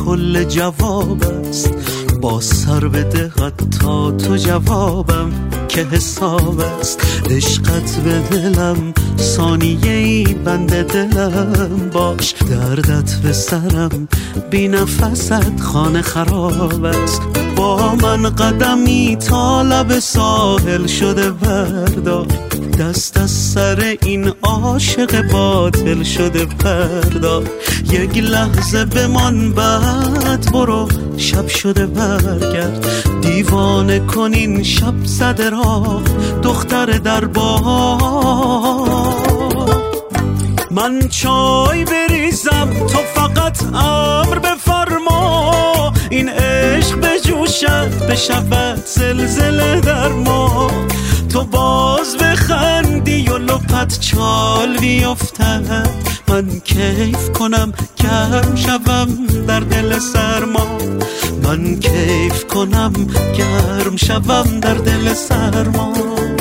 کل جواب است. با سر بده حتی تو جوابم که حساب است. عشقت به دلم ثانیه ای بند دلم باش. دردت به سرم بی نفست خانه خراب است. با من قدمی تا لب ساحل شده بردار. دست از سر این عاشق باطل شده بردار. یک لحظه بمان بعد برو شب شده برگرد. دیوانه کنین شب زده راه دختر در بار. من چای بریزم تو فقط امر بفرما. این عشق بجوشد بشود زلزله در ما. تو باز بخندی و لپت چال بیفتد. من کیف کنم گرم شوم در دل سرما. من کیف کنم گرم شوم در دل سرما.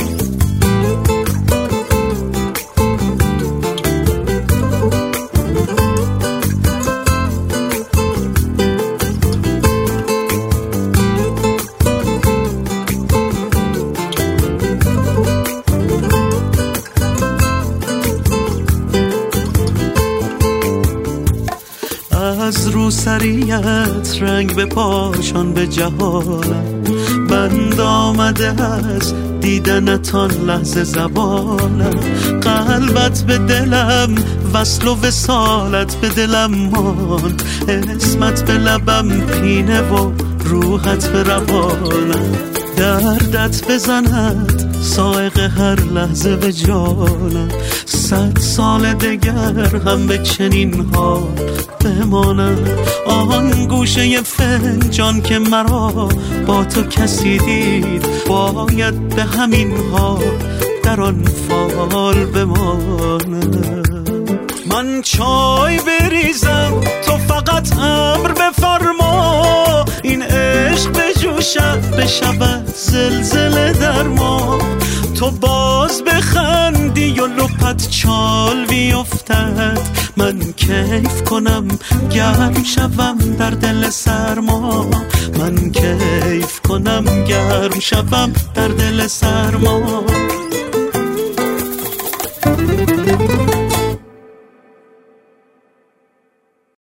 از روسریت رنگ به پاشان به جهانم. بند آمده از دیدنتان لحظه زبانم. قلبت به دلم وصل و وصالت به دلم ماند. اسمت به لبم پینه و روحت به روانم. دردت بزند سائق هر لحظه به جانم. 100 سال دگر هم به چنین حال بمانم. آن گوشه فنجان که مرا با تو کسی دید باید به همین حال در آن فال بمانم. من چای بریزم تو فقط امر بفرما. این عشق بجوشد بشود زلزله در ما. تو باز بخندی و لپت چال بیفتد. من کیف کنم گرم شوم در دل سرما. من کیف کنم گرم شوم در دل سرما.